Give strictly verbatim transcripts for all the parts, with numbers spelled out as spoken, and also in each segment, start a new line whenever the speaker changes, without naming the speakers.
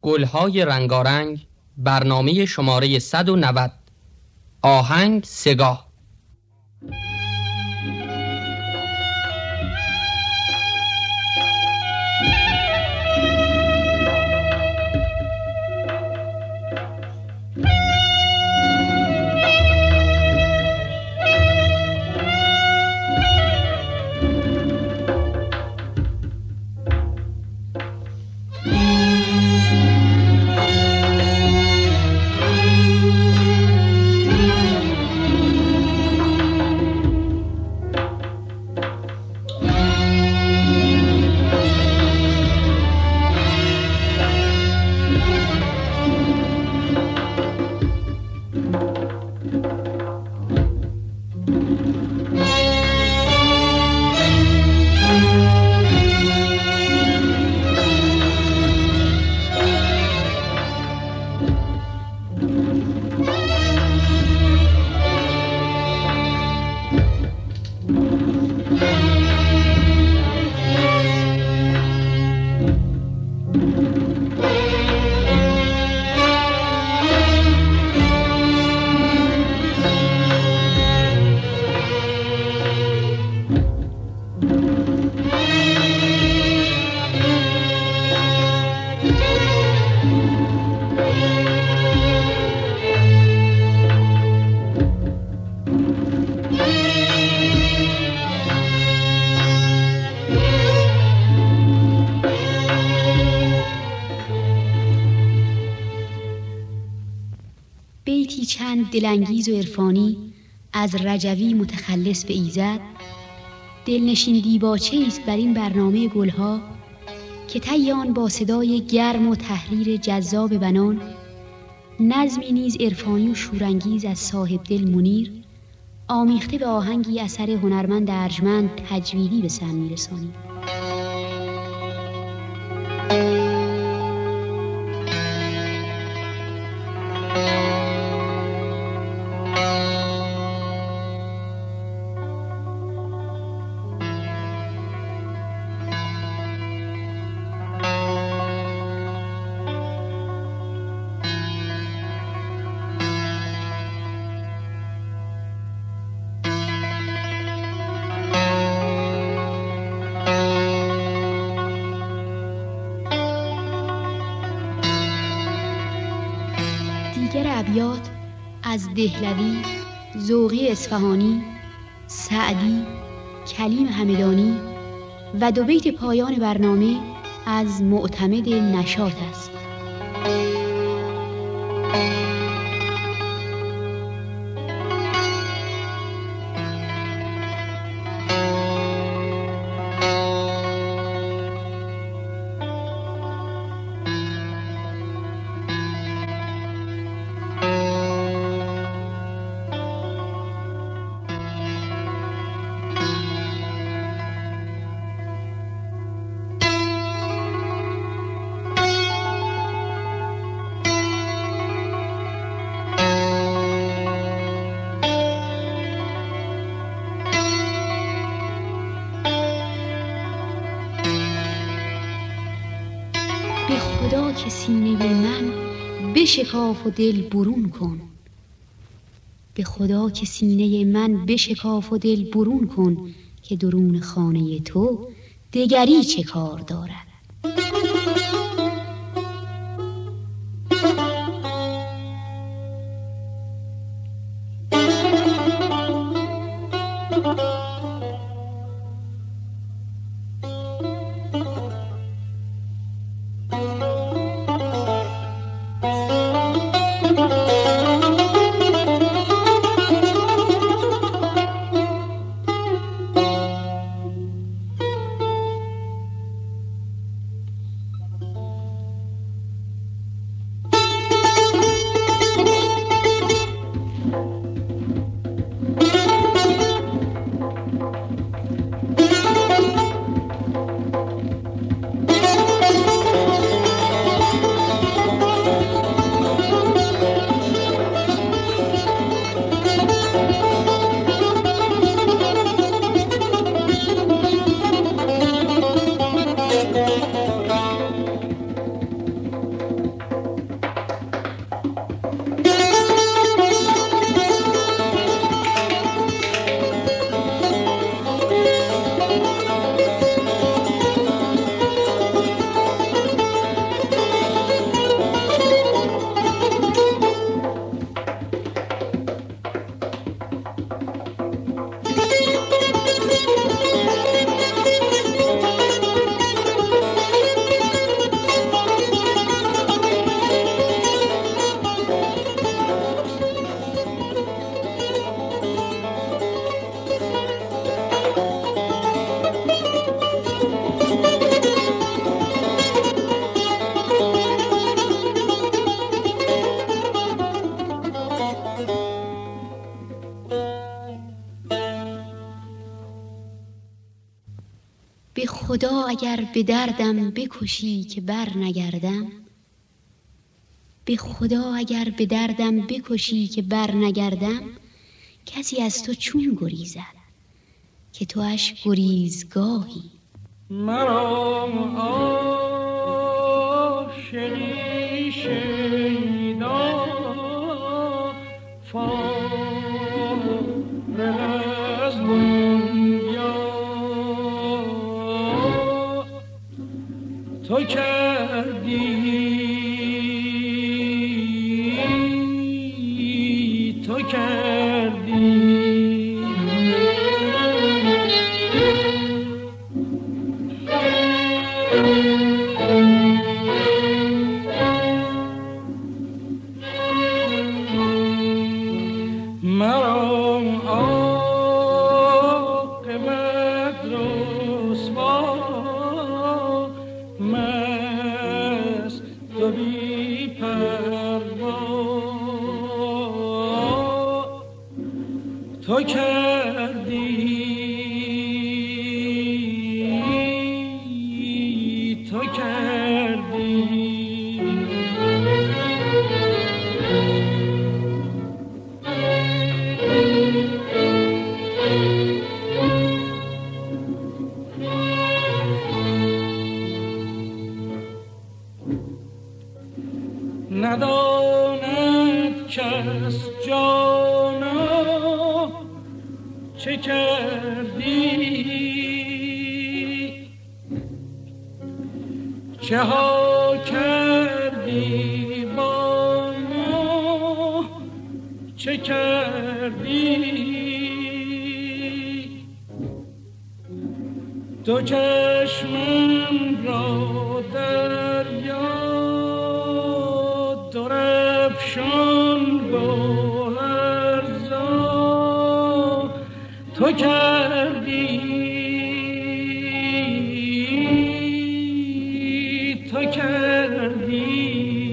گلهای رنگارنگ، برنامه شماره صد و نود. آهنگ سگاه.
بیتی چند دلانگیز و عرفانی از رجوی متخلص به ایزد، دلنشین دیباچه است بر این برنامه گلها که طی آن با صدای گرم و تحریر جذاب بنان، نظمی نیز عرفانی و شورانگیز از صاحب دل منیر، آمیخته به آهنگی اثر هنرمند ارجمند تجویدی به سم می‌رسانید. دیگر ابیات از دهلوی، ذوقی اصفهانی، سعدی، کلیم همدانی و دو بیت پایان برنامه از معتمد نشاط است. به خدا که سینه من بشکاف و دل برون کن، به خدا که سینه من بشکاف و دل برون کن که درون خانه تو دگری چه کار دارد. خدا اگر به دردم بکشی که بر نگردم، به خدا اگر به دردم بکشی که بر نگردم، کسی از تو چون گریزد که تواش گریزگاهی.
مرا عاشقی شیدا فارغ از دنیا تو کردی، تو کردی. تو کردی، تو کردی. نداند کس جانا چه کردی، چه ها کردی با ما، چه کردی. دو چشمم را دریا درفشان گوهرزا، تو کردی، تو کردی.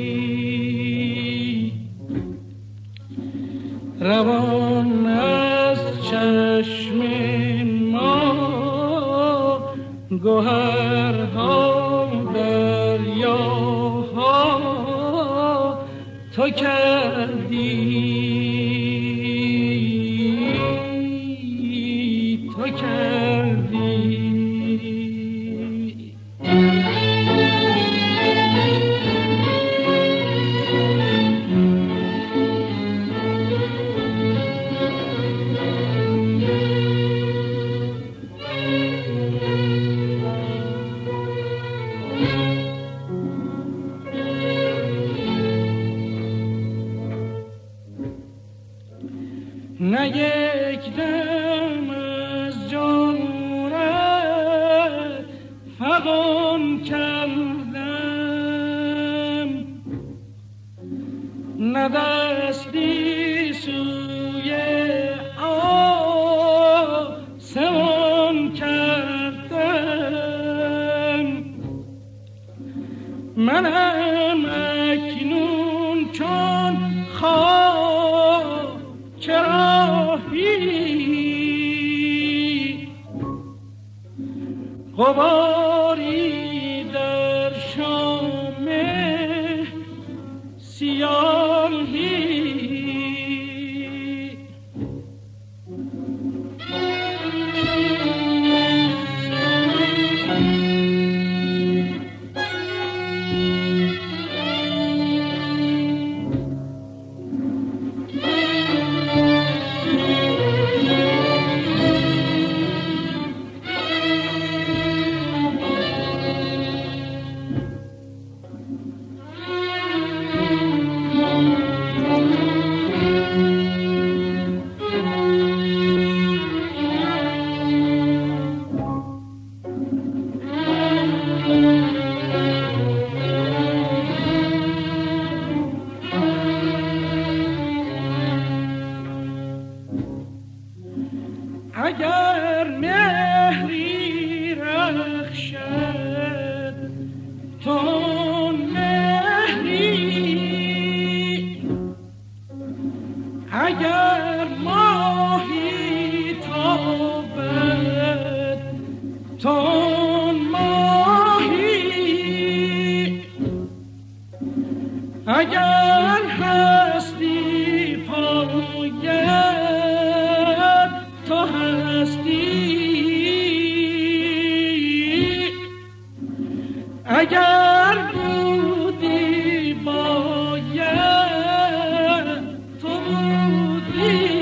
روان از چشم ما گوهرها دریاها، تو کردی، تو کردی. نه یک دم از جانورت فغان کردم، نه دستی سوی آسمان کردم. منم اکنون چون خواه چراهی، غباری در شام سیاهی. اگر هستی پاید تو هستی، اگر بودی باید تو بودی.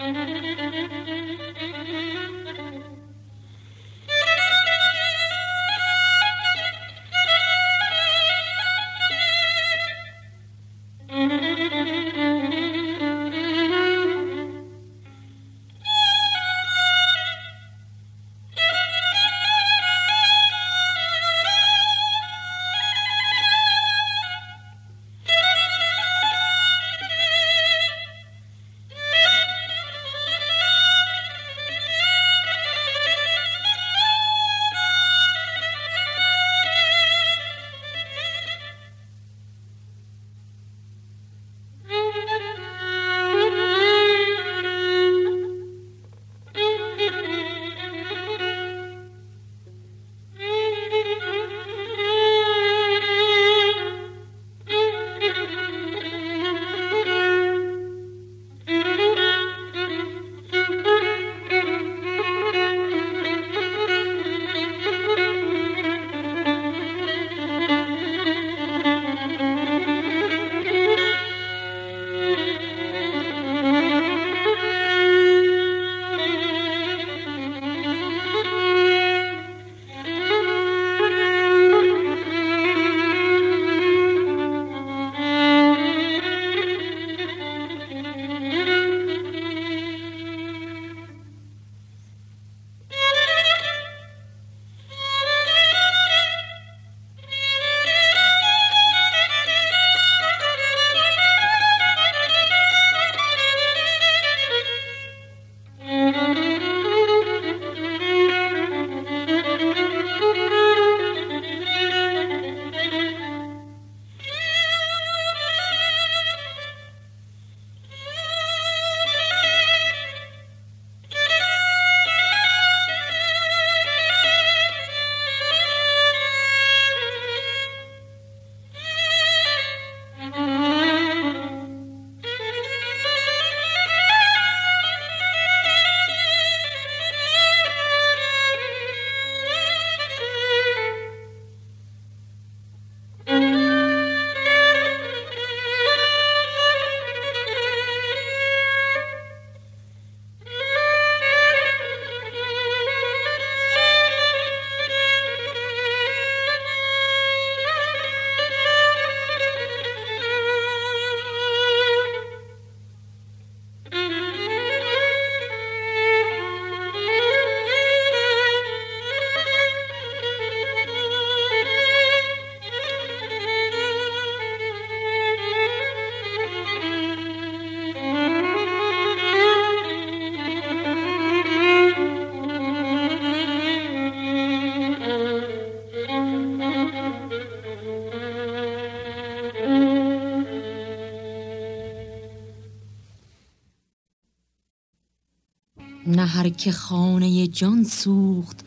نه هر که خانه جان سوخت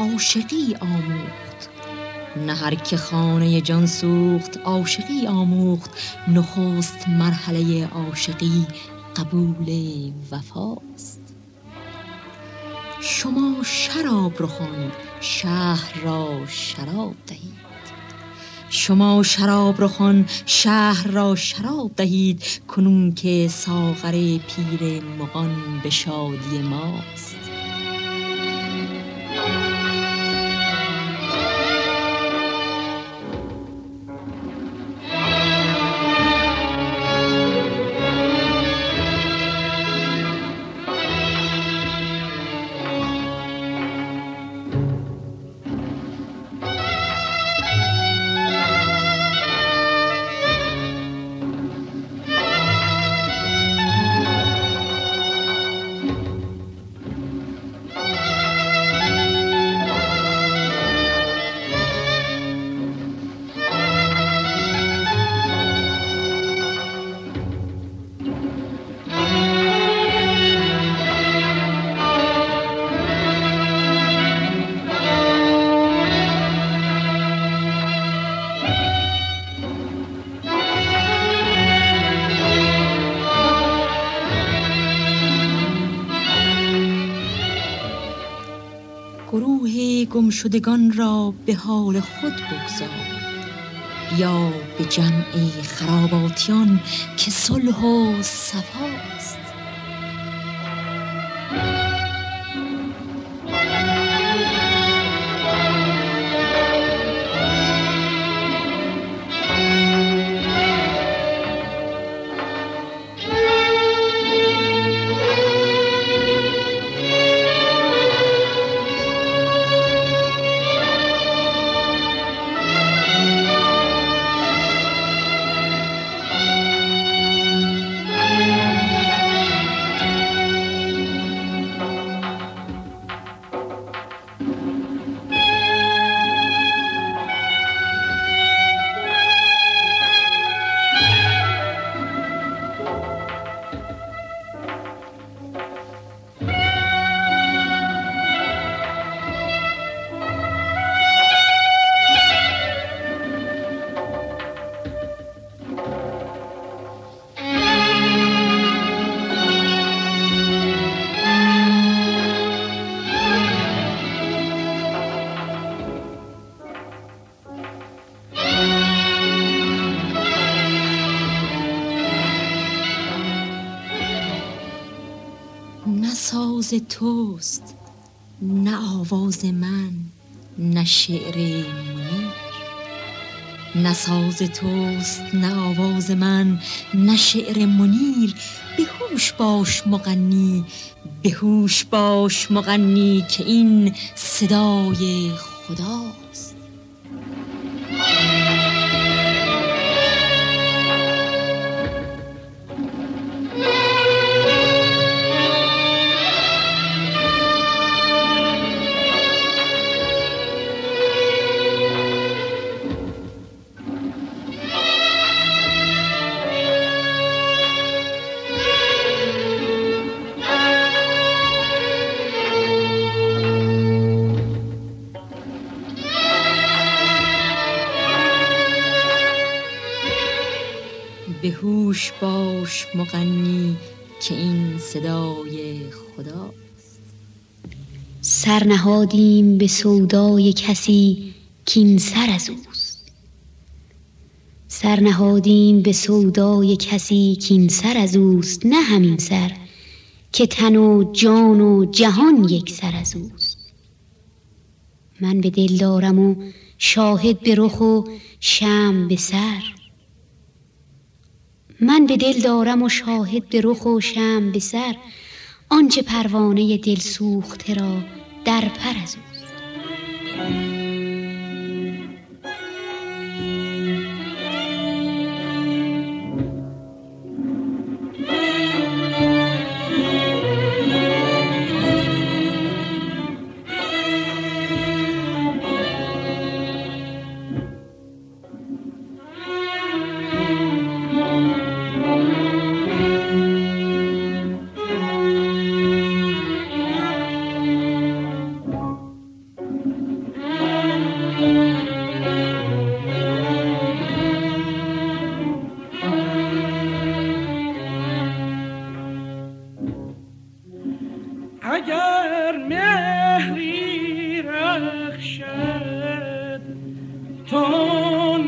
عاشقی آموخت، نه هر که خانه جان سوخت عاشقی آموخت. نخست مرحله عاشقی قبول وفاست. شما شراب رخان شهر را شراب دهید، شما شراب رخان شهر را شراب دهید. کنون که ساغر پیر مغان به شادی ماست. گروه گمشدگان را به حال خود بگذار، یا به جمع خراباتیان که صلح و صفاست. نه ساز توست نه آواز من نه شعر منیر، نه ساز توست نه آواز من نه شعر منیر. به هوش باش مغنی، به هوش باش مغنی که این صدای خداست. به هوش باش مغنی که این صدای خداست.
سر نهادیم به سودای کسی کین سر از اوست. سر نهادیم به سودای کسی کین سر از اوست، نه همین سر که تن و جان و جهان یک سر از اوست. من به دل دارم و شاهد به رخ و شمع به سر. من به دل دارم و شاهد به رخ و شمع به سر، آنچه پروانه دل سوخته را در پر از اوست.
اگر مهری رخشد تو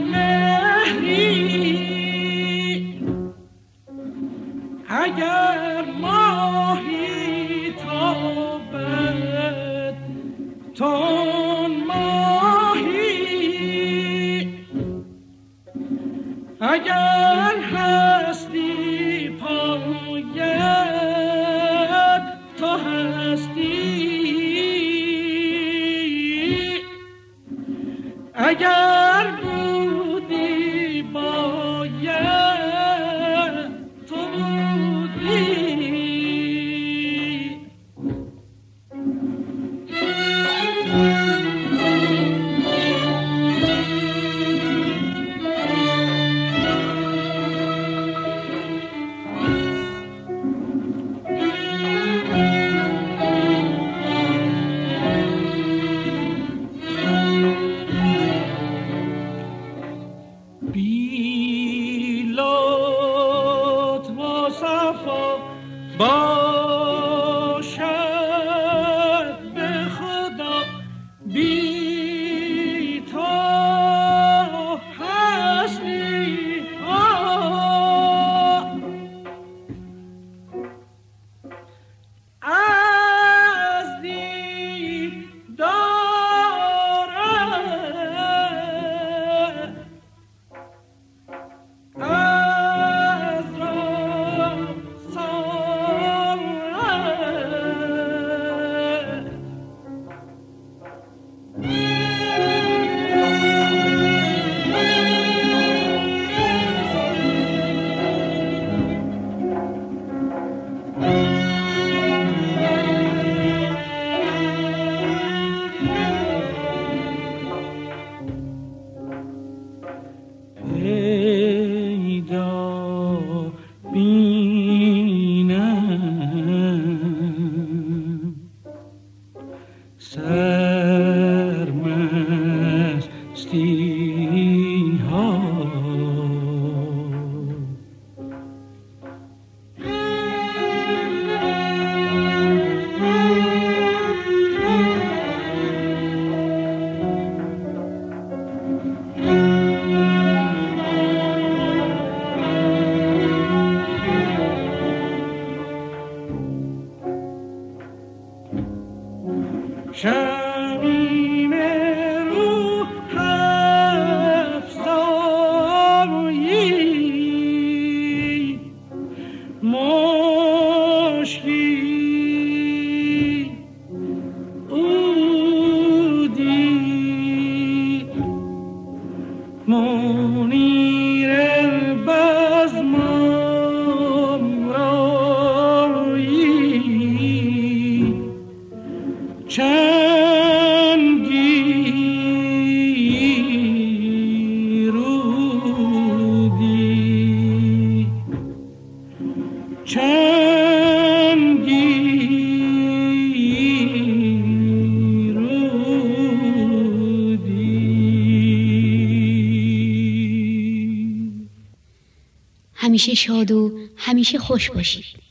مهری، اگر ماهی تابد تو ماهی، اگر هستی پاید تو هستی، اگر بودی باید تو بودی. شمیم روح افزایی مشکی اودی منیر بزمم رایی چنگی رودی چنگی
همیشه شاد و همیشه خوش باشید.